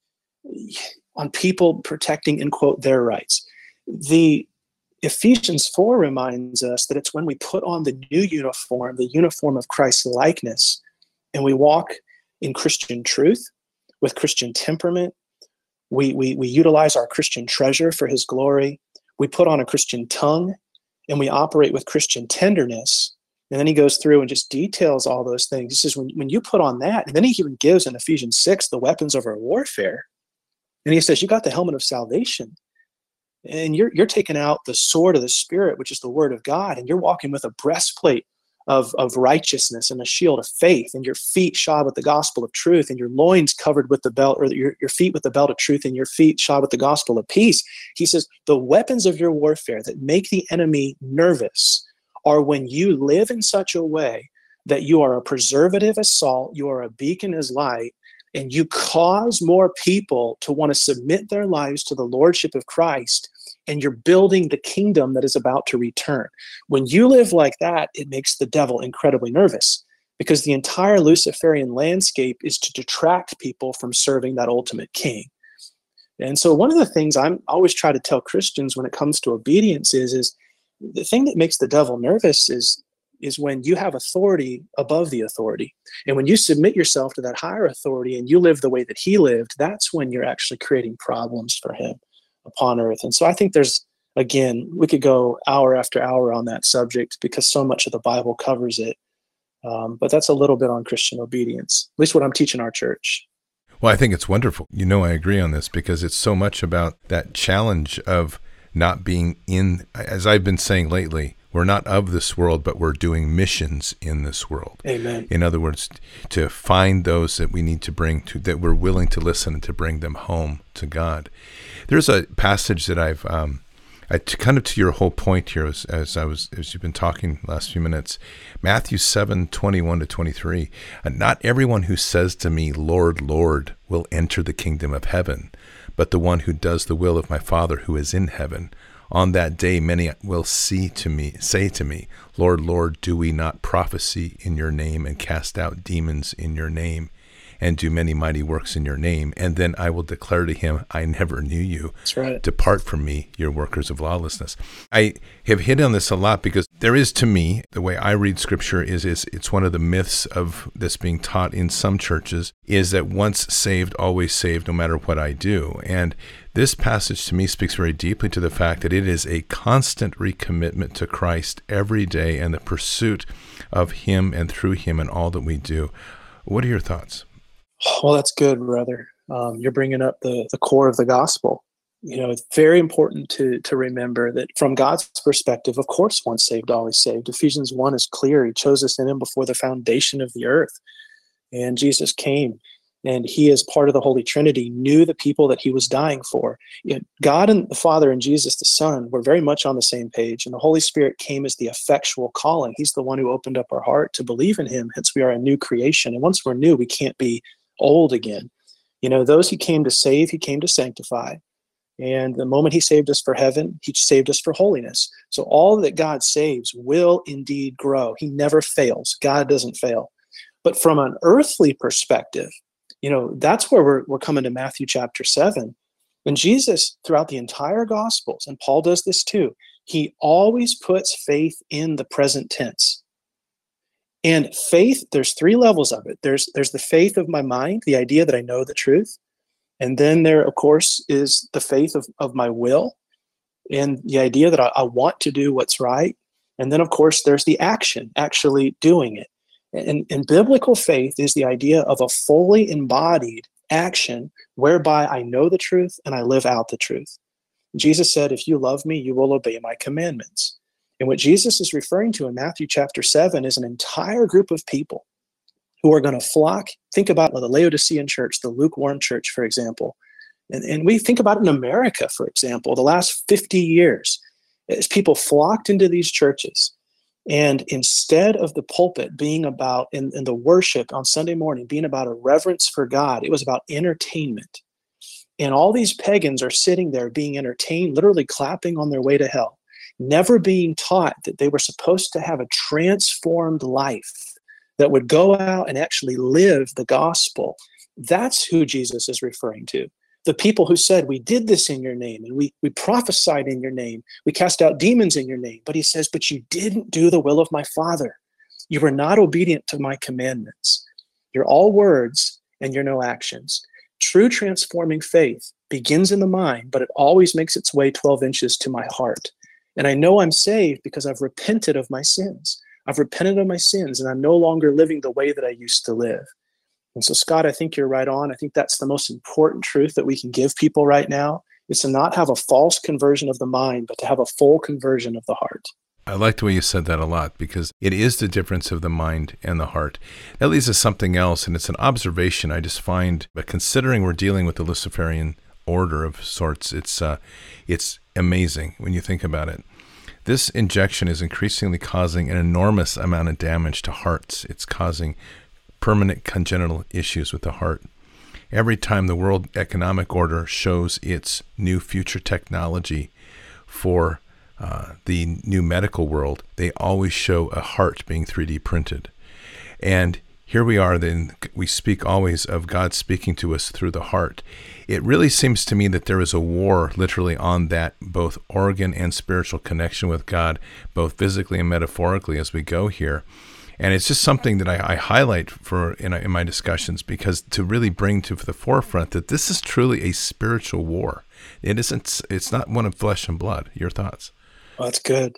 people protecting, in quote, their rights. The Ephesians 4 reminds us that it's when we put on the new uniform, the uniform of Christ's likeness, and we walk in Christian truth, with Christian temperament. We utilize our Christian treasure for his glory. We put on a Christian tongue, and we operate with Christian tenderness. And then he goes through and just details all those things. He says, when you put on that, and then he even gives in Ephesians 6 the weapons of our warfare. And he says, you got the helmet of salvation. And you're taking out the sword of the Spirit, which is the word of God, and you're walking with a breastplate of righteousness and a shield of faith, and your feet shod with the gospel of truth, and your loins covered with the belt, or your feet with the belt of truth, and your feet shod with the gospel of peace. He says, the weapons of your warfare that make the enemy nervous are when you live in such a way that you are a preservative as salt, you are a beacon as light, and you cause more people to want to submit their lives to the lordship of Christ, and you're building the kingdom that is about to return. When you live like that, it makes the devil incredibly nervous, because the entire Luciferian landscape is to detract people from serving that ultimate king. And so one of the things I'm always try to tell Christians when it comes to obedience is the thing that makes the devil nervous is when you have authority above the authority. And when you submit yourself to that higher authority and you live the way that he lived, that's when you're actually creating problems for him upon earth. And so I think there's, again, we could go hour after hour on that subject because so much of the Bible covers it. But that's a little bit on Christian obedience, at least what I'm teaching our church. Well, I think it's wonderful. I agree on this because it's so much about that challenge of not being in, as I've been saying lately, we're not of this world, but we're doing missions in this world. Amen. In other words, to find those that we need to bring to, that we're willing to listen and to bring them home to God. There's a passage that I've, kind of to your whole point here, as you've been talking the last few minutes, Matthew 7:21-23. Not everyone who says to me, Lord, Lord, will enter the kingdom of heaven, but the one who does the will of my Father who is in heaven. On that day, many will say to me, Lord, Lord, do we not prophesy in your name and cast out demons in your name and do many mighty works in your name? And then I will declare to him, I never knew you. That's right. Depart from me, you workers of lawlessness. I have hit on this a lot because there is, to me, the way I read Scripture is it's one of the myths of this being taught in some churches is that once saved, always saved, no matter what I do. And this passage to me speaks very deeply to the fact that it is a constant recommitment to Christ every day and the pursuit of him and through him in all that we do. What are your thoughts? Well, that's good, brother. You're bringing up the core of the gospel. It's very important to remember that from God's perspective, of course, once saved, always saved. Ephesians 1 is clear. He chose us in him before the foundation of the earth. And Jesus came, and he, as part of the Holy Trinity, knew the people that he was dying for. God and the Father and Jesus the Son were very much on the same page, and the Holy Spirit came as the effectual calling. He's the one who opened up our heart to believe in him. Hence, we are a new creation. And once we're new, we can't be old again. Those he came to save, he came to sanctify. And the moment he saved us for heaven, he saved us for holiness. So all that God saves will indeed grow. He never fails. God doesn't fail. But from an earthly perspective, that's where we're coming to Matthew chapter 7. And Jesus, throughout the entire Gospels, and Paul does this too, he always puts faith in the present tense. And faith, there's three levels of it. There's the faith of my mind, the idea that I know the truth. And then there, of course, is the faith of my will and the idea that I want to do what's right. And then, of course, there's the action, actually doing it. And biblical faith is the idea of a fully embodied action whereby I know the truth and I live out the truth. Jesus said, if you love me, you will obey my commandments. And what Jesus is referring to in Matthew chapter 7 is an entire group of people who are going to flock. Think about the Laodicean church, the lukewarm church, for example. And we think about it in America, for example, the last 50 years, as people flocked into these churches. And instead of the pulpit being about, in the worship on Sunday morning, being about a reverence for God, it was about entertainment. And all these pagans are sitting there being entertained, literally clapping on their way to hell, never being taught that they were supposed to have a transformed life that would go out and actually live the gospel. That's who Jesus is referring to. The people who said, we did this in your name, and we prophesied in your name, we cast out demons in your name. But he says, but you didn't do the will of my Father. You were not obedient to my commandments. You're all words and you're no actions. True transforming faith begins in the mind, but it always makes its way 12 inches to my heart. And I know I'm saved because I've repented of my sins. I've repented of my sins, and I'm no longer living the way that I used to live. And so, Scott, I think you're right on. I think that's the most important truth that we can give people right now, is to not have a false conversion of the mind, but to have a full conversion of the heart. I like the way you said that a lot, because it is the difference of the mind and the heart. That leads to something else, and it's an observation I just find, but considering we're dealing with the Luciferian order of sorts, it's amazing when you think about it. This injection is increasingly causing an enormous amount of damage to hearts. It's causing permanent congenital issues with the heart. Every time the World Economic Order shows its new future technology for the new medical world, they always show a heart being 3D printed. And here we are, then we speak always of God speaking to us through the heart. It really seems to me that there is a war literally on that, both organ and spiritual connection with God, both physically and metaphorically as we go here. And it's just something that I highlight in my discussions, because to really bring to the forefront that this is truly a spiritual war. It's not one of flesh and blood. Your thoughts? Well, that's good.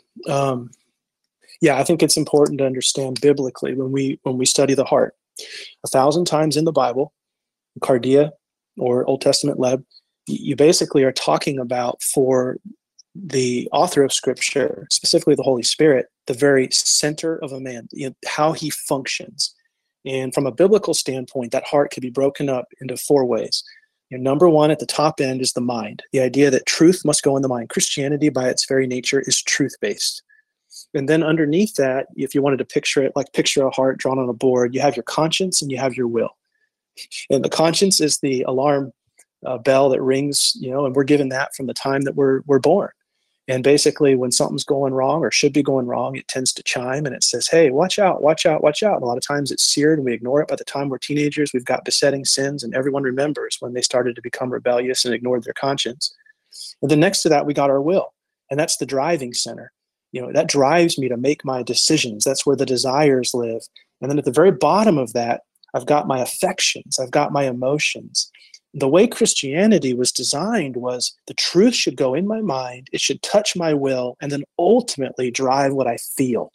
Yeah, I think it's important to understand biblically when we study the heart. 1,000 times in the Bible, Cardia or Old Testament Leb, you basically are talking about, for the author of Scripture, specifically the Holy Spirit, the very center of a man, how he functions. And from a biblical standpoint, that heart can be broken up into 4 ways. Number one, at the top end, is the mind. The idea that truth must go in the mind. Christianity, by its very nature, is truth-based. And then underneath that, if you wanted to picture it, like picture a heart drawn on a board, you have your conscience and you have your will. And the conscience is the alarm bell that rings, and we're given that from the time that we're born. And basically, when something's going wrong or should be going wrong, it tends to chime and it says, hey, watch out, watch out, watch out. And a lot of times it's seared and we ignore it. By the time we're teenagers, we've got besetting sins, and everyone remembers when they started to become rebellious and ignored their conscience. And then next to that, we got our will. And that's the driving center. That drives me to make my decisions. That's where the desires live. And then at the very bottom of that, I've got my affections. I've got my emotions. The way Christianity was designed was the truth should go in my mind, it should touch my will, and then ultimately drive what I feel.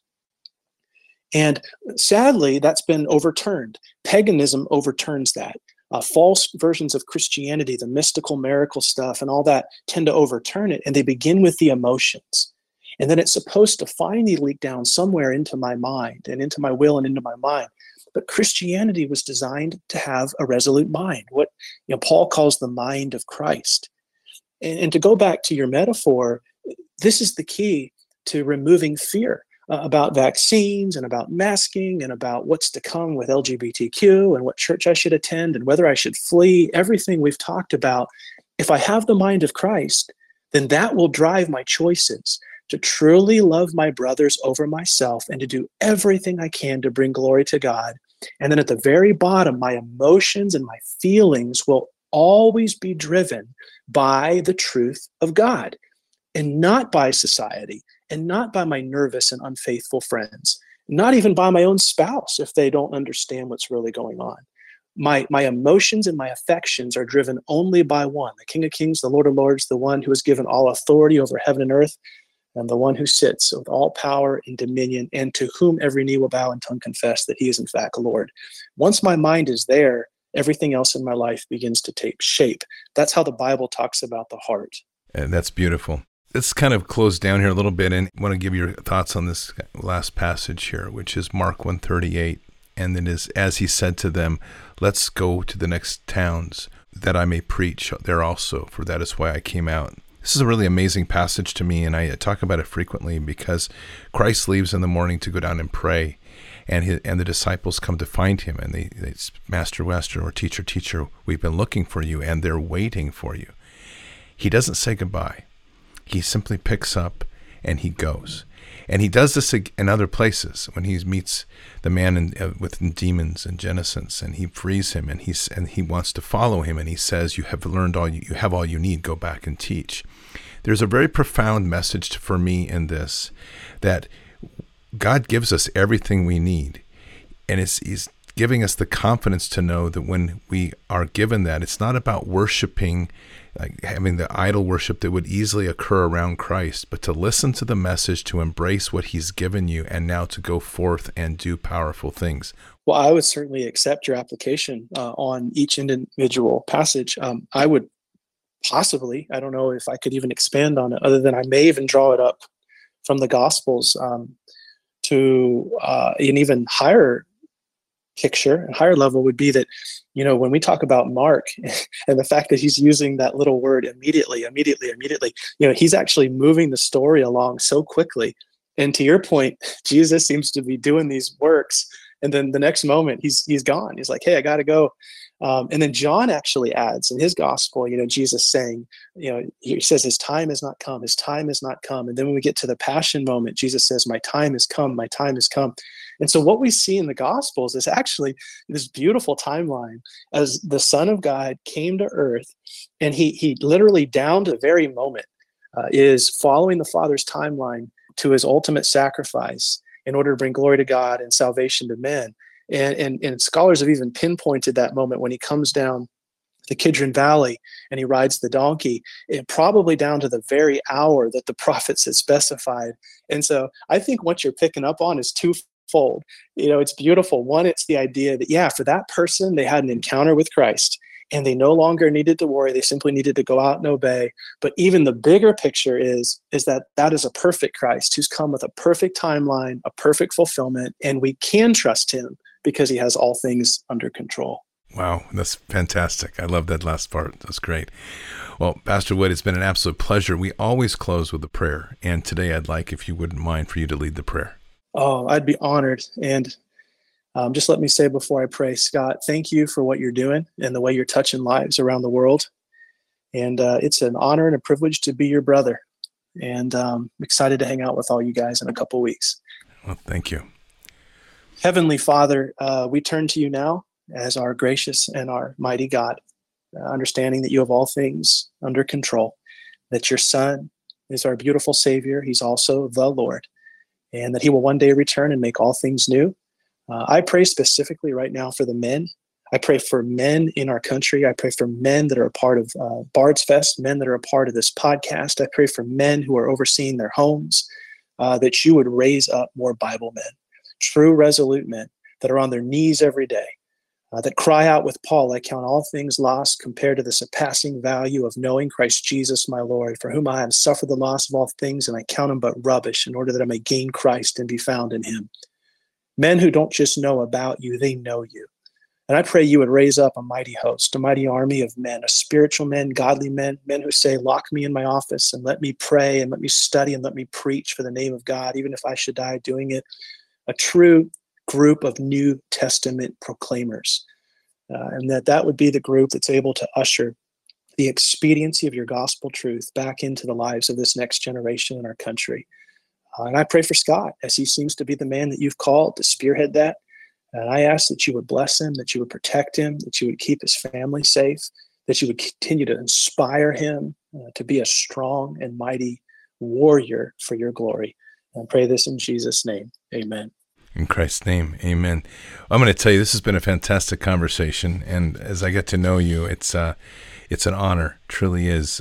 And sadly, that's been overturned. Paganism overturns that. False versions of Christianity, the mystical, miracle stuff and all that, tend to overturn it, and they begin with the emotions. And then it's supposed to finally leak down somewhere into my mind and into my will and into my mind. But Christianity was designed to have a resolute mind, what Paul calls the mind of Christ. And to go back to your metaphor, this is the key to removing fear about vaccines and about masking and about what's to come with LGBTQ and what church I should attend and whether I should flee. Everything we've talked about, if I have the mind of Christ, then that will drive my choices to truly love my brothers over myself and to do everything I can to bring glory to God. And then at the very bottom, my emotions and my feelings will always be driven by the truth of God and not by society and not by my nervous and unfaithful friends, not even by my own spouse if they don't understand what's really going on. My emotions and my affections are driven only by one, the King of Kings, the Lord of Lords, the one who has given all authority over heaven and earth, and the one who sits with all power and dominion, and to whom every knee will bow and tongue confess that he is in fact Lord. Once my mind is there, everything else in my life begins to take shape. That's how the Bible talks about the heart. And that's beautiful. Let's kind of close down here a little bit, and I want to give your thoughts on this last passage here, which is Mark 1:38. And it is, as he said to them, let's go to the next towns that I may preach there also, for that is why I came out. This is a really amazing passage to me, and I talk about it frequently because Christ leaves in the morning to go down and pray, and the disciples come to find him, and they Master, or teacher, we've been looking for you, and they're waiting for you. He doesn't say goodbye. He simply picks up and he goes. And he does this in other places when he meets the man with demons in Genesis, and he frees him, and he wants to follow him, and he says, "You have learned you have all you need. Go back and teach." There's a very profound message for me in this, that God gives us everything we need, and he's giving us the confidence to know that when we are given that, it's not about worshiping, like having the idol worship that would easily occur around Christ, but to listen to the message, to embrace what he's given you, and now to go forth and do powerful things. Well, I would certainly accept your application on each individual passage. I would possibly, I don't know if I could even expand on it, other than I may even draw it up from the Gospels to an even higher picture and higher level would be that, when we talk about Mark and the fact that he's using that little word immediately, he's actually moving the story along so quickly. And to your point, Jesus seems to be doing these works, and then the next moment he's gone. He's like, hey, I got to go. And then John actually adds in his gospel, Jesus saying, he says his time has not come. His time has not come. And then when we get to the passion moment, Jesus says, my time has come. My time has come. And so what we see in the Gospels is actually this beautiful timeline as the Son of God came to earth, and he literally down to the very moment is following the Father's timeline to his ultimate sacrifice in order to bring glory to God and salvation to men. And scholars have even pinpointed that moment when he comes down the Kidron Valley and he rides the donkey, and probably down to the very hour that the prophets had specified. And so I think what you're picking up on is twofold. It's beautiful. One, it's the idea that, for that person, they had an encounter with Christ and they no longer needed to worry. They simply needed to go out and obey. But even the bigger picture is that is a perfect Christ who's come with a perfect timeline, a perfect fulfillment, and we can trust him because he has all things under control. Wow, that's fantastic. I love that last part. That's great. Well, Pastor Wood, it's been an absolute pleasure. We always close with a prayer, and today I'd like, if you wouldn't mind, for you to lead the prayer. Oh, I'd be honored. And just let me say before I pray, Scott, thank you for what you're doing and the way you're touching lives around the world. And it's an honor and a privilege to be your brother. And I'm excited to hang out with all you guys in a couple weeks. Well, thank you. Heavenly Father, we turn to you now as our gracious and our mighty God, understanding that you have all things under control, that your Son is our beautiful Savior. He's also the Lord, and that he will one day return and make all things new. I pray specifically right now for the men. I pray for men in our country. I pray for men that are a part of Bard's Fest, men that are a part of this podcast. I pray for men who are overseeing their homes, that you would raise up more Bible men, true, resolute men that are on their knees every day, that cry out with Paul, I count all things lost compared to the surpassing value of knowing Christ Jesus, my Lord, for whom I have suffered the loss of all things, and I count them but rubbish in order that I may gain Christ and be found in him. Men who don't just know about you, they know you. And I pray you would raise up a mighty host, a mighty army of men, a spiritual men, godly men, men who say, lock me in my office and let me pray and let me study and let me preach for the name of God, even if I should die doing it. A true group of New Testament proclaimers. And that would be the group that's able to usher the expediency of your gospel truth back into the lives of this next generation in our country. And I pray for Scott, as he seems to be the man that you've called to spearhead that. And I ask that you would bless him, that you would protect him, that you would keep his family safe, that you would continue to inspire him to be a strong and mighty warrior for your glory. And I pray this in Jesus' name. Amen. In Christ's name, amen. I'm going to tell you, this has been a fantastic conversation, and as I get to know you, it's an honor, truly is.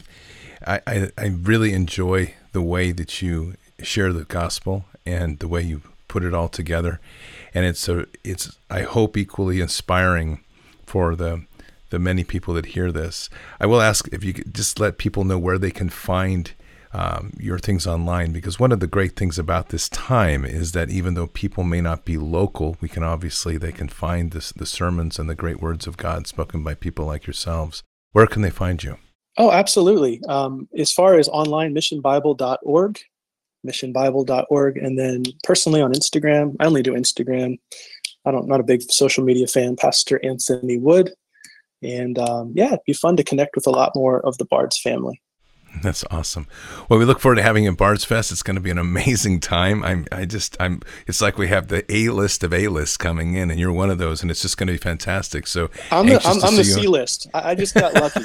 I really enjoy the way that you share the gospel and the way you put it all together, and it's I hope equally inspiring for the many people that hear this. I will ask if you could just let people know where they can find your things online, because one of the great things about this time is that even though people may not be local, they can find the sermons and the great words of God spoken by people like yourselves. Where can they find you? Oh, absolutely. As far as online, missionbible.org, and then personally on Instagram, I only do Instagram. I'm not a big social media fan, Pastor Anthony Wood. And it'd be fun to connect with a lot more of the Bards family. That's awesome. Well, we look forward to having you at Bard's Fest. It's going to be an amazing time. It's like we have the A-list of A-lists coming in, and you're one of those, and it's just going to be fantastic. So I'm the C-list. I just got lucky.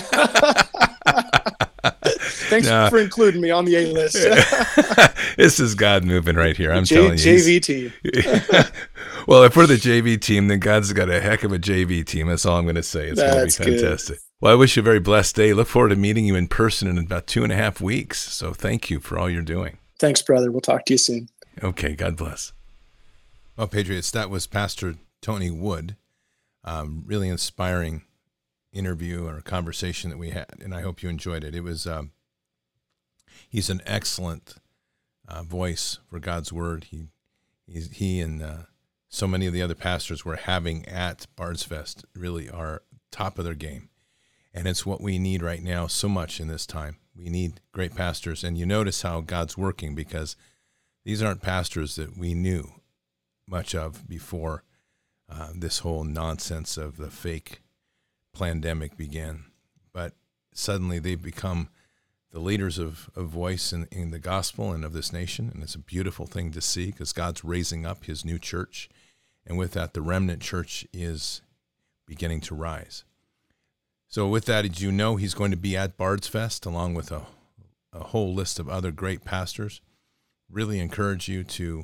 Thanks for including me on the A-list. This is God moving right here. I'm telling you. JV team. Well, if we're the JV team, then God's got a heck of a JV team. That's all I'm going to say. It's going to be fantastic. Good. Well, I wish you a very blessed day. Look forward to meeting you in person in about 2.5 weeks. So thank you for all you're doing. Thanks, brother. We'll talk to you soon. Okay. God bless. Well, Patriots, that was Pastor Tony Wood. Really inspiring interview or conversation that we had, and I hope you enjoyed it. It was, he's an excellent voice for God's word. He and so many of the other pastors we're having at Bards Fest really are top of their game. And it's what we need right now so much in this time. We need great pastors. And you notice how God's working, because these aren't pastors that we knew much of before this whole nonsense of the fake pandemic began. But suddenly they've become the leaders of voice in the gospel and of this nation. And it's a beautiful thing to see, because God's raising up his new church. And with that, the remnant church is beginning to rise. So with that, did you know he's going to be at Bards Fest along with a whole list of other great pastors? Really encourage you to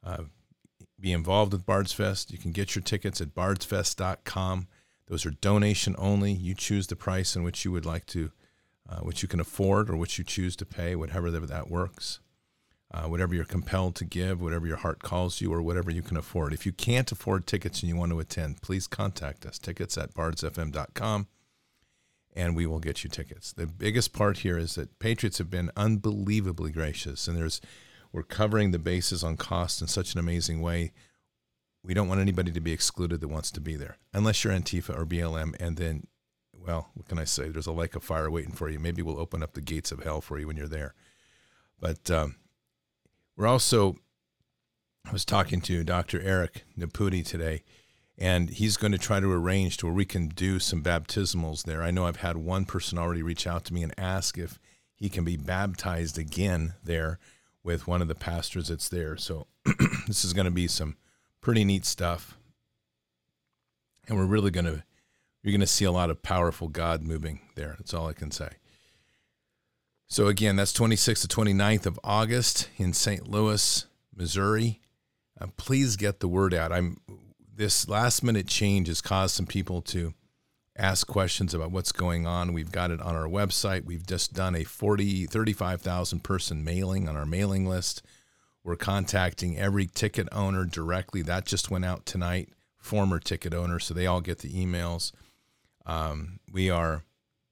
be involved with Bards Fest. You can get your tickets at bardsfest.com. Those are donation only. You choose the price in which you would like to, which you can afford or which you choose to pay, whatever that works. Whatever you're compelled to give, whatever your heart calls you, or whatever you can afford. If you can't afford tickets and you want to attend, please contact us. Tickets at bardsfm.com. And we will get you tickets. The biggest part here is that Patriots have been unbelievably gracious, and we're covering the bases on cost in such an amazing way. We don't want anybody to be excluded that wants to be there, unless you're Antifa or BLM, and then, well, what can I say? There's a lake of fire waiting for you. Maybe we'll open up the gates of hell for you when you're there. But we're also, I was talking to Dr. Eric Naputi today, and he's going to try to arrange to where we can do some baptismals there. I know I've had one person already reach out to me and ask if he can be baptized again there with one of the pastors that's there. So this is going to be some pretty neat stuff. And you're going to see a lot of powerful God moving there. That's all I can say. So again, that's 26th to 29th of August in St. Louis, Missouri. Please get the word out. This last-minute change has caused some people to ask questions about what's going on. We've got it on our website. We've just done a 35,000 person mailing on our mailing list. We're contacting every ticket owner directly. That just went out tonight, former ticket owners, so they all get the emails. We are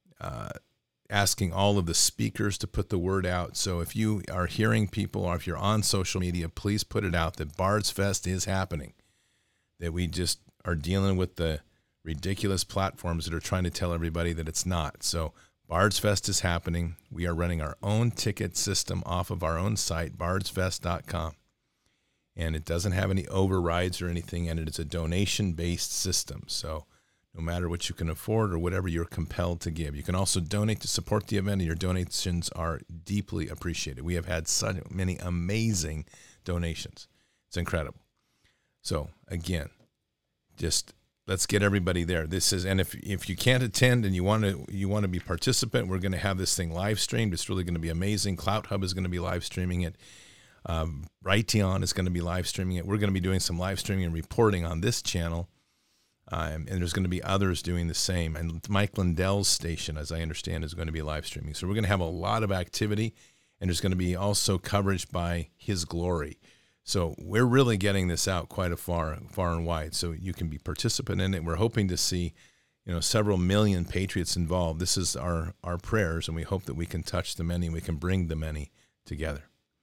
asking all of the speakers to put the word out. So if you are hearing people, or if you're on social media, please put it out that Bards Fest is happening. That we just are dealing with the ridiculous platforms that are trying to tell everybody that it's not. So Bards Fest is happening. We are running our own ticket system off of our own site, bardsfest.com. And it doesn't have any overrides or anything in it. It's a donation-based system. So no matter what you can afford or whatever you're compelled to give. You can also donate to support the event, and your donations are deeply appreciated. We have had so many amazing donations. It's incredible. So again, just let's get everybody there. And if you can't attend and you want to be participant, we're going to have this thing live streamed. It's really going to be amazing. Clout Hub is going to be live streaming it. Brighteon is going to be live streaming it. We're going to be doing some live streaming and reporting on this channel, and there's going to be others doing the same. And Mike Lindell's station, as I understand, is going to be live streaming. So we're going to have a lot of activity, and there's going to be also coverage by His Glory. So we're really getting this out quite far and wide, so you can be participant in it. We're hoping to see, several million Patriots involved. This is our prayers, and we hope that we can touch the many and we can bring the many together.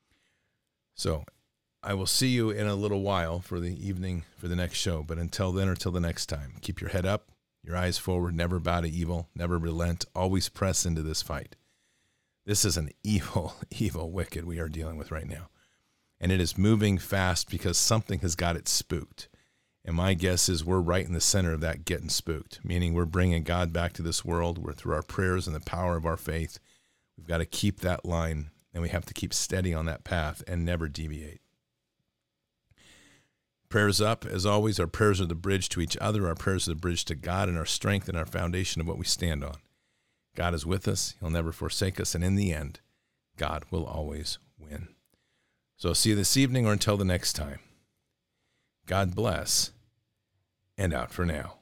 So I will see you in a little while for the evening for the next show. But until then, or till the next time, keep your head up, your eyes forward, never bow to evil, never relent, always press into this fight. This is an evil, evil wicked we are dealing with right now. And it is moving fast because something has got it spooked. And my guess is we're right in the center of that getting spooked, meaning we're bringing God back to this world. We're through our prayers and the power of our faith. We've got to keep that line, and we have to keep steady on that path and never deviate. Prayers up, as always. Our prayers are the bridge to each other. Our prayers are the bridge to God and our strength and our foundation of what we stand on. God is with us. He'll never forsake us. And in the end, God will always win. So I'll see you this evening or until the next time. God bless, and out for now.